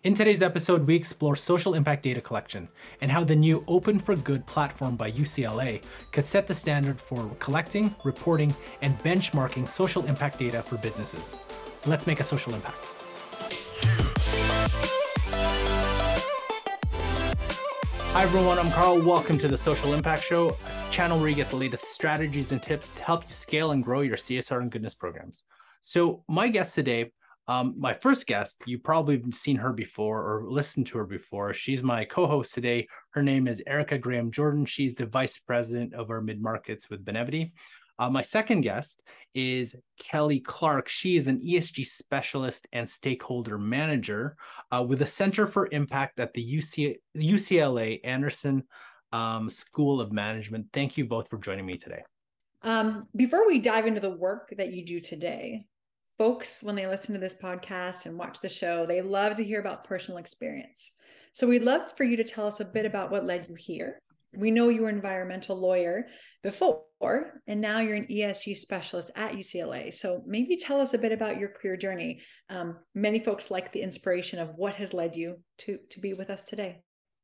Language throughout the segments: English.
In today's episode, we explore social impact data collection and how the new Open for Good platform by UCLA could set the standard for collecting, reporting, and benchmarking social impact data for businesses. Let's make a social impact. Hi everyone, I'm Carl. Welcome to the Social Impact Show, a channel where you get the latest strategies and tips to help you scale and grow your CSR and goodness programs. So my guest today, my first guest, you probably have seen her before or listened to her before. She's my co-host today. Her name is Erica Graham Jordan. She's the Vice President of our mid-markets with Benevity. My second guest is Kelly Clark. She is an ESG specialist and stakeholder manager with the Center for Impact at the UCLA Anderson School of Management. Thank you both for joining me today. Before we dive into the work that you do today, folks, when they listen to this podcast and watch the show, they love to hear about personal experience. So we'd love for you to tell us a bit about what led you here. We know you were an environmental lawyer before, and now you're an ESG specialist at UCLA. So maybe tell us a bit about your career journey. Many folks like the inspiration of what has led you to be with us today.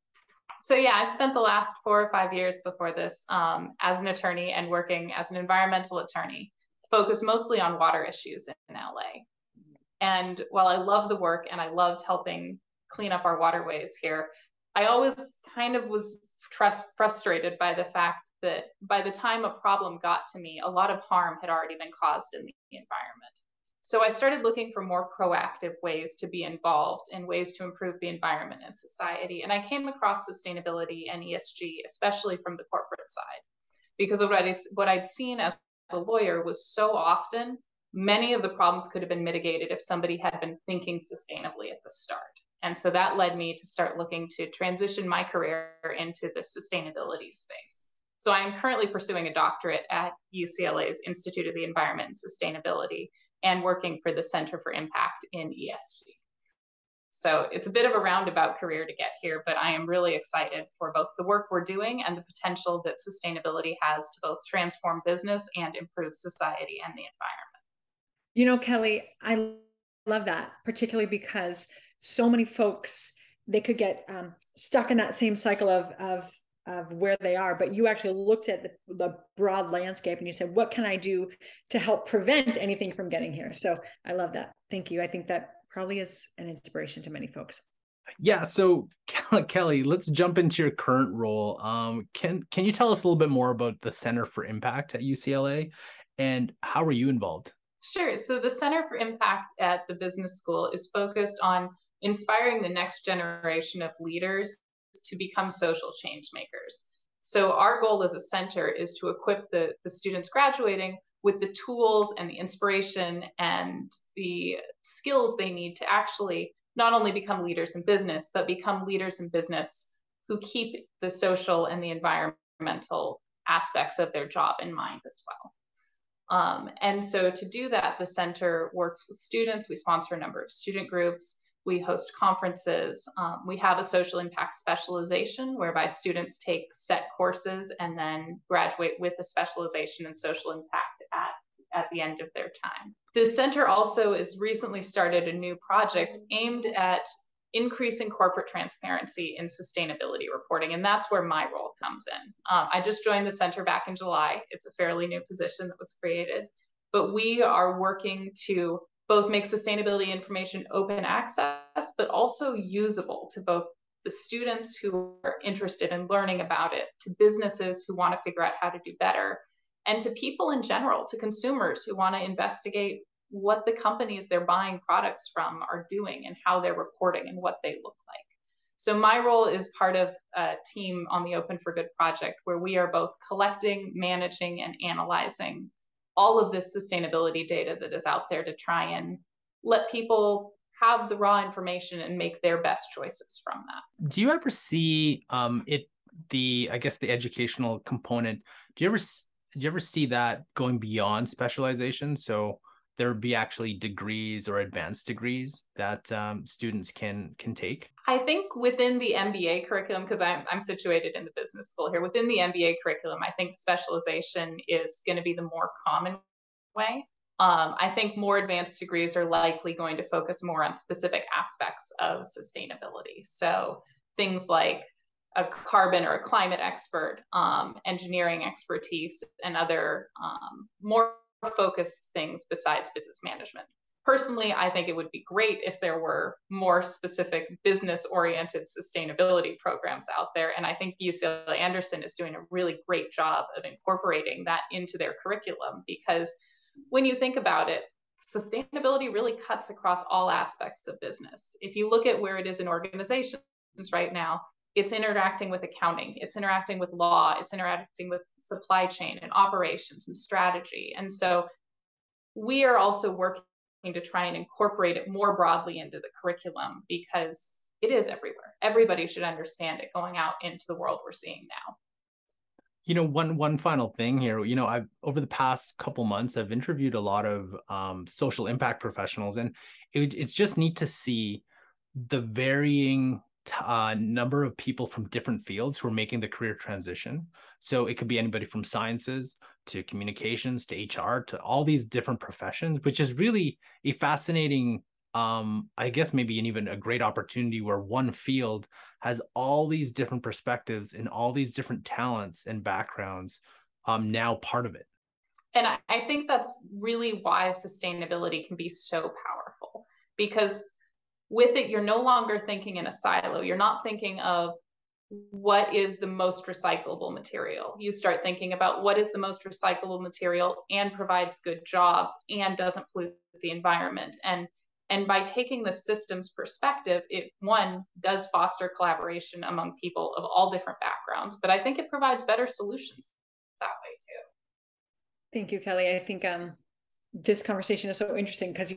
So yeah, I've spent the last 4 or 5 years before this as an attorney and working as an environmental attorney, focused mostly on water issues in LA. And while I love the work and I loved helping clean up our waterways here, I always kind of was frustrated by the fact that by the time a problem got to me, a lot of harm had already been caused in the environment. So I started looking for more proactive ways to be involved and ways to improve the environment and society. And I came across sustainability and ESG, especially from the corporate side, because of what I'd seen as a lawyer was so often many of the problems could have been mitigated if somebody had been thinking sustainably at the start. And so that led me to start looking to transition my career into the sustainability space. So I am currently pursuing a doctorate at UCLA's Institute of the Environment and Sustainability and working for the Center for Impact in ESG. So it's a bit of a roundabout career to get here, but I am really excited for both the work we're doing and the potential that sustainability has to both transform business and improve society and the environment. You know, Kelly, I love that, particularly because so many folks, they could get stuck in that same cycle of where they are, but you actually looked at the broad landscape and you said, what can I do to help prevent anything from getting here? So I love that. Thank you. I think that probably is an inspiration to many folks. Yeah. So Kelly, let's jump into your current role. Can you tell us a little bit more about the Center for Impact at UCLA and how are you involved? Sure. So the Center for Impact at the business school is focused on inspiring the next generation of leaders to become social change makers. So our goal as a center is to equip the students graduating with the tools and the inspiration and the skills they need to actually not only become leaders in business, but become leaders in business who keep the social and the environmental aspects of their job in mind as well. And so to do that, the center works with students. We sponsor a number of student groups. We host conferences. We have a social impact specialization whereby students take set courses and then graduate with a specialization in social impact at the end of their time. The center also has recently started a new project aimed at increasing corporate transparency in sustainability reporting, and that's where my role comes in. I just joined the center back in July. It's a fairly new position that was created, but we are working to both make sustainability information open access, but also usable to both the students who are interested in learning about it, to businesses who want to figure out how to do better, and to people in general, to consumers who want to investigate what the companies they're buying products from are doing and how they're reporting and what they look like. So my role is part of a team on the Open for Good project where we are both collecting, managing, and analyzing all of this sustainability data that is out there to try and let people have the raw information and make their best choices from that. Do you ever see the educational component? Do you ever see that going beyond specialization? So there would be actually degrees or advanced degrees that students can take? I think within the MBA curriculum, because I'm situated in the business school here, within the MBA curriculum, I think specialization is going to be the more common way. I think more advanced degrees are likely going to focus more on specific aspects of sustainability. So things like a carbon or a climate expert, engineering expertise, and other more focused things besides business management. Personally, I think it would be great if there were more specific business-oriented sustainability programs out there. And I think UCLA Anderson is doing a really great job of incorporating that into their curriculum, because when you think about it, sustainability really cuts across all aspects of business. If you look at where it is in organizations right now, it's interacting with accounting, it's interacting with law, it's interacting with supply chain and operations and strategy. And so we are also working to try and incorporate it more broadly into the curriculum, because it is everywhere. Everybody should understand it going out into the world we're seeing now. One final thing here. I've over the past couple months, I've interviewed a lot of social impact professionals, and it's just neat to see the varying number of people from different fields who are making the career transition. So it could be anybody from sciences to communications to HR to all these different professions, which is really a fascinating, I guess maybe even a great opportunity where one field has all these different perspectives and all these different talents and backgrounds now part of it. And I think that's really why sustainability can be so powerful, because with it, you're no longer thinking in a silo. You're not thinking of what is the most recyclable material. You start thinking about what is the most recyclable material and provides good jobs and doesn't pollute the environment. And by taking the systems perspective, it, one, does foster collaboration among people of all different backgrounds, but I think it provides better solutions that way too. Thank you, Kelly. I think this conversation is so interesting because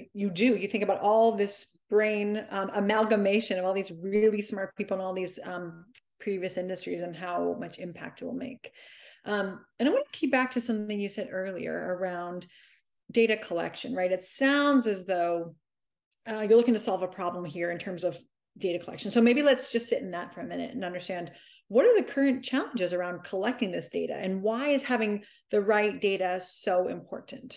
you think about all this brain amalgamation of all these really smart people in all these previous industries and how much impact it will make. And I want to keep back to something you said earlier around data collection, right? It sounds as though you're looking to solve a problem here in terms of data collection. So maybe let's just sit in that for a minute and understand, what are the current challenges around collecting this data, and why is having the right data so important?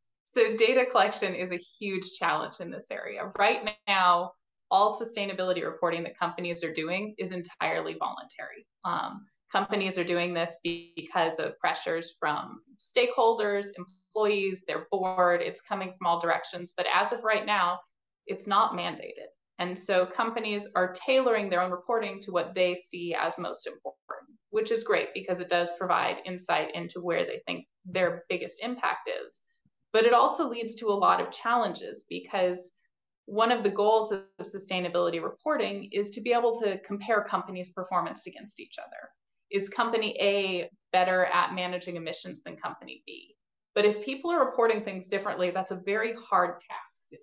So data collection is a huge challenge in this area. Right now, all sustainability reporting that companies are doing is entirely voluntary. Companies are doing this because of pressures from stakeholders, employees, their board. It's coming from all directions. But as of right now, it's not mandated. And so companies are tailoring their own reporting to what they see as most important, which is great because it does provide insight into where they think their biggest impact is. But it also leads to a lot of challenges, because one of the goals of sustainability reporting is to be able to compare companies' performance against each other. Is company A better at managing emissions than company B? But if people are reporting things differently, that's a very hard task to do.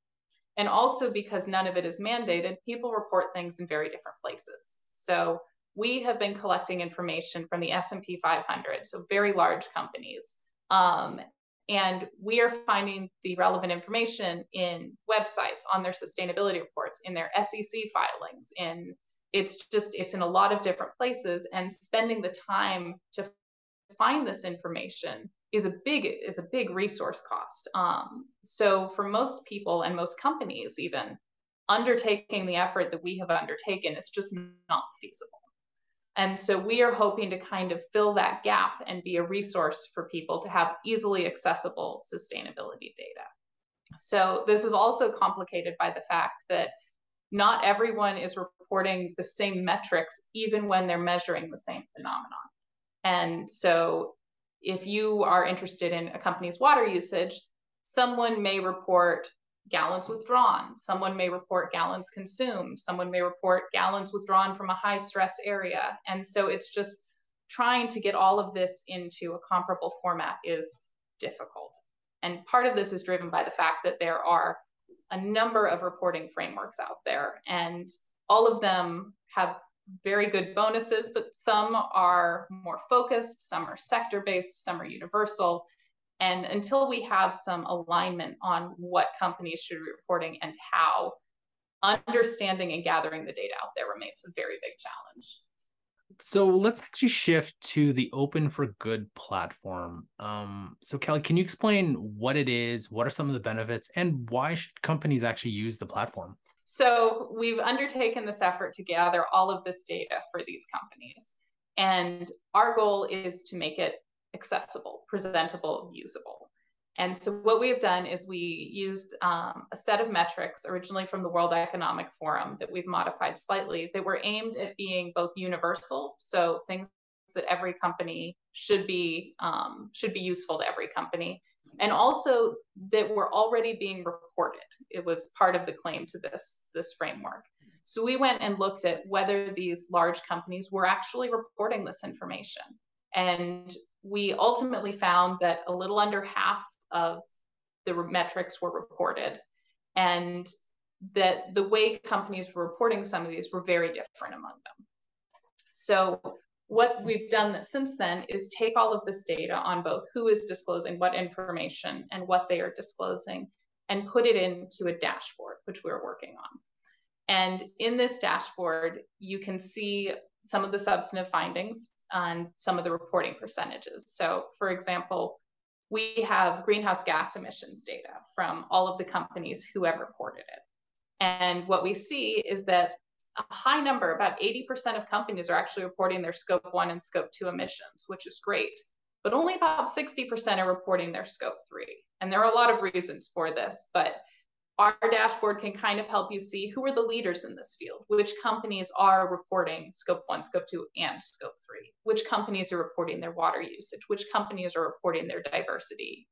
And also because none of it is mandated, people report things in very different places. So we have been collecting information from the S&P 500, so very large companies. And we are finding the relevant information in websites, on their sustainability reports, in their SEC filings, it's in a lot of different places, and spending the time to find this information is a big resource cost. So for most people and most companies, even, undertaking the effort that we have undertaken is just not feasible. And so we are hoping to kind of fill that gap and be a resource for people to have easily accessible sustainability data. So this is also complicated by the fact that not everyone is reporting the same metrics, even when they're measuring the same phenomenon. And so if you are interested in a company's water usage, someone may report gallons withdrawn, someone may report gallons consumed, someone may report gallons withdrawn from a high stress area. And so it's just trying to get all of this into a comparable format is difficult. And part of this is driven by the fact that there are a number of reporting frameworks out there, and all of them have very good bonuses, but some are more focused, some are sector-based, some are universal. And until we have some alignment on what companies should be reporting and how, understanding and gathering the data out there remains a very big challenge. So let's actually shift to the Open for Good platform. So Kelly, can you explain what it is? What are some of the benefits, and why should companies actually use the platform? So we've undertaken this effort to gather all of this data for these companies. And our goal is to make it accessible, presentable, usable. And so what we've done is we used a set of metrics originally from the World Economic Forum that we've modified slightly that were aimed at being both universal, so things that every company should be useful to every company, and also that were already being reported. It was part of the claim to this framework. So we went and looked at whether these large companies were actually reporting this information. And we ultimately found that a little under half of the metrics were reported, and that the way companies were reporting some of these were very different among them. So what we've done since then is take all of this data on both who is disclosing what information and what they are disclosing and put it into a dashboard, which we're working on. And in this dashboard, you can see some of the substantive findings on some of the reporting percentages. So for example, we have greenhouse gas emissions data from all of the companies who have reported it. And what we see is that a high number, about 80% of companies are actually reporting their scope 1 and scope 2 emissions, which is great. But only about 60% are reporting their scope 3. And there are a lot of reasons for this, but our dashboard can kind of help you see who are the leaders in this field, which companies are reporting scope 1, scope 2, and scope 3, which companies are reporting their water usage, which companies are reporting their diversity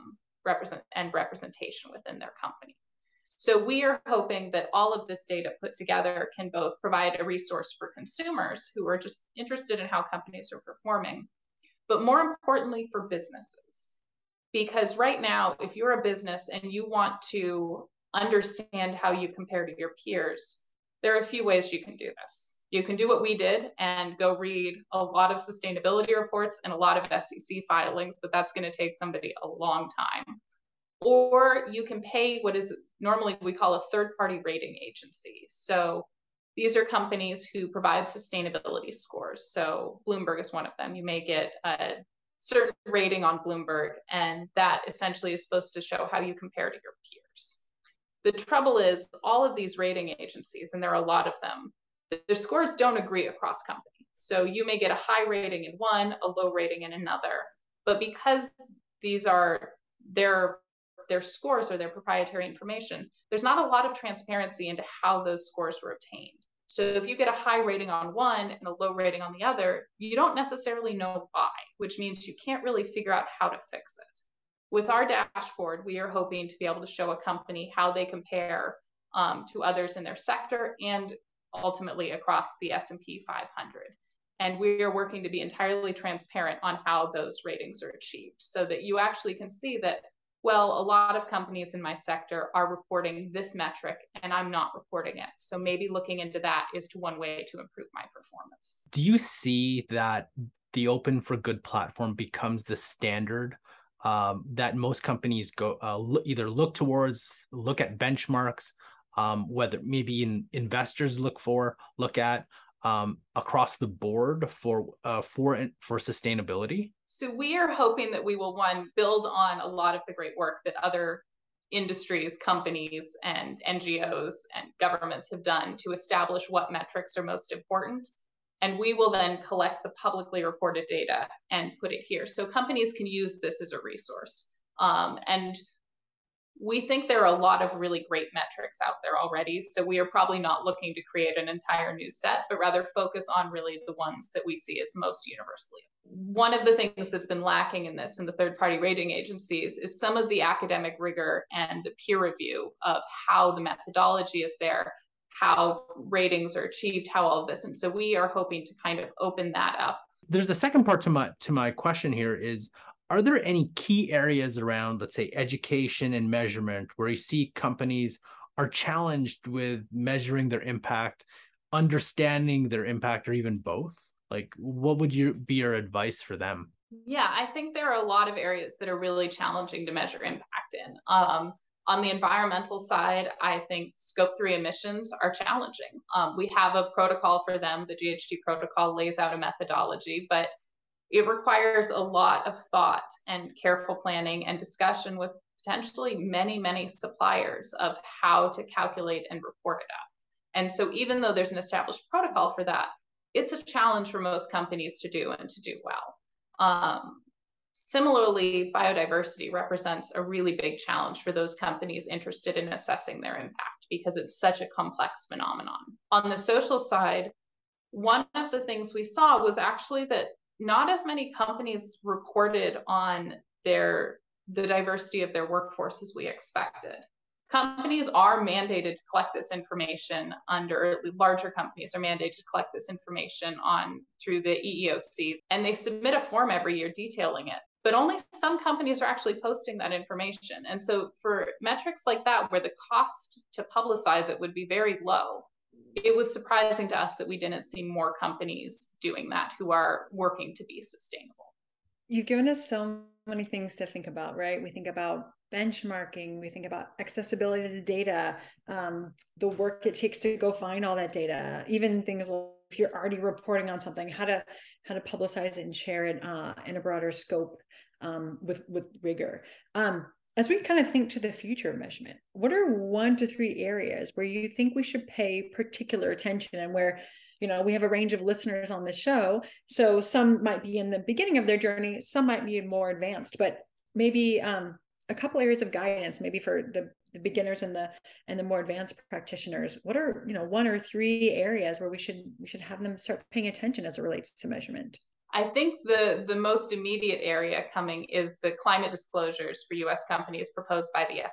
and representation within their company. So we are hoping that all of this data put together can both provide a resource for consumers who are just interested in how companies are performing, but more importantly for businesses. Because right now, if you're a business and you want to understand how you compare to your peers, there are a few ways you can do this. You can do what we did and go read a lot of sustainability reports and a lot of SEC filings, but that's going to take somebody a long time. Or you can pay what is normally we call a third-party rating agency. So these are companies who provide sustainability scores. So Bloomberg is one of them. You may get a certain rating on Bloomberg, and that essentially is supposed to show how you compare to your peers. The trouble is all of these rating agencies, and there are a lot of them, their scores don't agree across companies. So you may get a high rating in one, a low rating in another. But because these are their scores or their proprietary information, there's not a lot of transparency into how those scores were obtained. So if you get a high rating on one and a low rating on the other, you don't necessarily know why, which means you can't really figure out how to fix it. With our dashboard, we are hoping to be able to show a company how they compare to others in their sector and ultimately across the S&P 500. And we are working to be entirely transparent on how those ratings are achieved so that you actually can see that, well, a lot of companies in my sector are reporting this metric and I'm not reporting it. So maybe looking into that is one way to improve my performance. Do you see that the Open for Good platform becomes the standard that most companies go either look towards, look at benchmarks, whether maybe investors look at across the board for sustainability? So we are hoping that we will, one, build on a lot of the great work that other industries, companies, and NGOs and governments have done to establish what metrics are most important. And we will then collect the publicly reported data and put it here. So companies can use this as a resource. And we think there are a lot of really great metrics out there already. So we are probably not looking to create an entire new set, but rather focus on really the ones that we see as most universally. One of the things that's been lacking in this in the third-party rating agencies is some of the academic rigor and the peer review of how the methodology is there, how ratings are achieved, how all of this. And so we are hoping to kind of open that up. There's a second part to my question here is, are there any key areas around, let's say, education and measurement where you see companies are challenged with measuring their impact, understanding their impact, or even both? Like, what would be your advice for them? Yeah, I think there are a lot of areas that are really challenging to measure impact in. On the environmental side, I think Scope 3 emissions are challenging. We have a protocol for them. The GHG protocol lays out a methodology, but it requires a lot of thought and careful planning and discussion with potentially many, many suppliers of how to calculate and report it out. And so even though there's an established protocol for that, it's a challenge for most companies to do and to do well. Similarly, biodiversity represents a really big challenge for those companies interested in assessing their impact because it's such a complex phenomenon. On the social side, one of the things we saw was actually that not as many companies reported on the diversity of their workforce as we expected. Companies are mandated to collect this information larger companies are mandated to collect this information through the EEOC, and they submit a form every year detailing it. But only some companies are actually posting that information. And so for metrics like that, where the cost to publicize it would be very low, it was surprising to us that we didn't see more companies doing that who are working to be sustainable. You've given us so many things to think about, right? We think about benchmarking, we think about accessibility to data, the work it takes to go find all that data, even things like if you're already reporting on something, how to publicize it and share it in a broader scope with rigor. As we kind of think to the future of measurement, what are 1 to 3 areas where you think we should pay particular attention, and where, we have a range of listeners on the show, so some might be in the beginning of their journey, some might be more advanced, but maybe a couple areas of guidance, maybe for the beginners and the more advanced practitioners. What are 1 or 3 areas where we should have them start paying attention as it relates to measurement? I think the most immediate area coming is the climate disclosures for U.S. companies proposed by the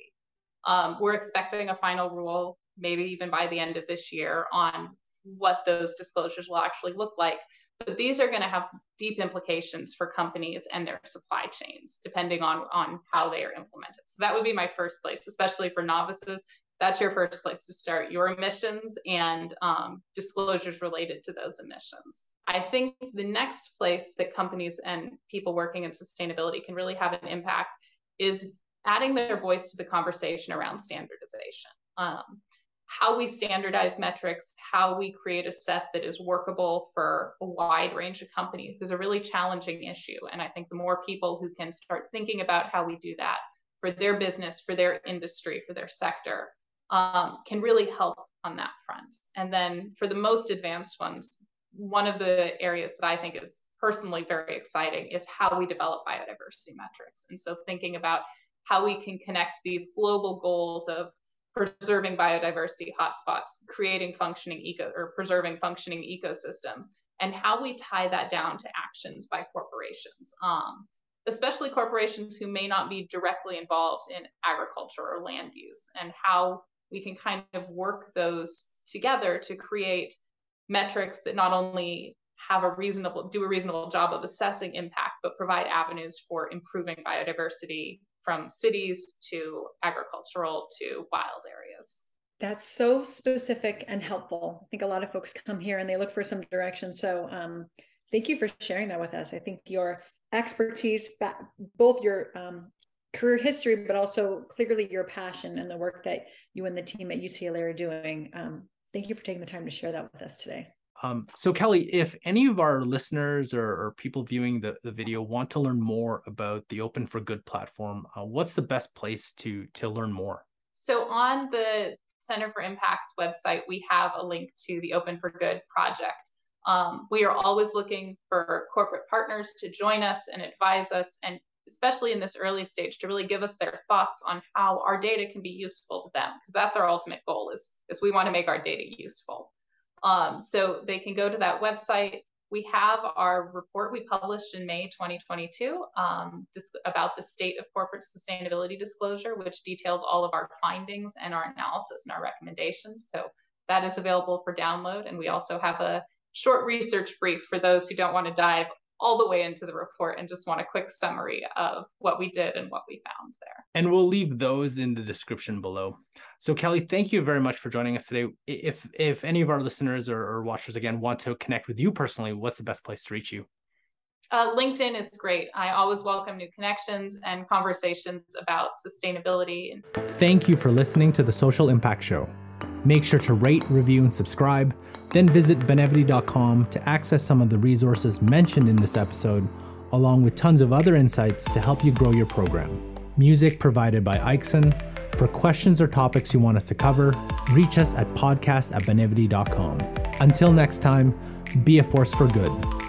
SEC. We're expecting a final rule, maybe even by the end of this year, on what those disclosures will actually look like. But these are going to have deep implications for companies and their supply chains, depending on how they are implemented. So that would be my first place, especially for novices. That's your first place to start, your emissions and disclosures related to those emissions. I think the next place that companies and people working in sustainability can really have an impact is adding their voice to the conversation around standardization. How we standardize metrics, how we create a set that is workable for a wide range of companies is a really challenging issue. And I think the more people who can start thinking about how we do that for their business, for their industry, for their sector, can really help on that front. And then for the most advanced ones, one of the areas that I think is personally very exciting is how we develop biodiversity metrics. And so thinking about how we can connect these global goals of preserving biodiversity hotspots, creating preserving functioning ecosystems, and how we tie that down to actions by corporations, especially corporations who may not be directly involved in agriculture or land use, and how we can kind of work those together to create metrics that not only do a reasonable job of assessing impact, but provide avenues for improving biodiversity from cities to agricultural to wild areas. That's so specific and helpful. I think a lot of folks come here and they look for some direction. So thank you for sharing that with us. I think your expertise, both your career history, but also clearly your passion and the work that you and the team at UCLA are doing. Thank you for taking the time to share that with us today. So Kelly, if any of our listeners or people viewing the video want to learn more about the Open for Good platform, what's the best place to learn more? So on the Center for Impact's website, we have a link to the Open for Good project. We are always looking for corporate partners to join us and advise us, and especially in this early stage, to really give us their thoughts on how our data can be useful to them, because that's our ultimate goal is we want to make our data useful. So they can go to that website. We have our report we published in May 2022 about the state of corporate sustainability disclosure, which details all of our findings and our analysis and our recommendations. So that is available for download. And we also have a short research brief for those who don't want to dive all the way into the report and just want a quick summary of what we did and what we found there. And we'll leave those in the description below. So Kelly, thank you very much for joining us today. If any of our listeners or watchers, again, want to connect with you personally, what's the best place to reach you? LinkedIn is great. I always welcome new connections and conversations about sustainability. Thank you for listening to the Social Impact Show. Make sure to rate, review, and subscribe. Then visit benevity.com to access some of the resources mentioned in this episode, along with tons of other insights to help you grow your program. Music provided by Ikeson. For questions or topics you want us to cover, reach us at podcast@benevity.com. Until next time, be a force for good.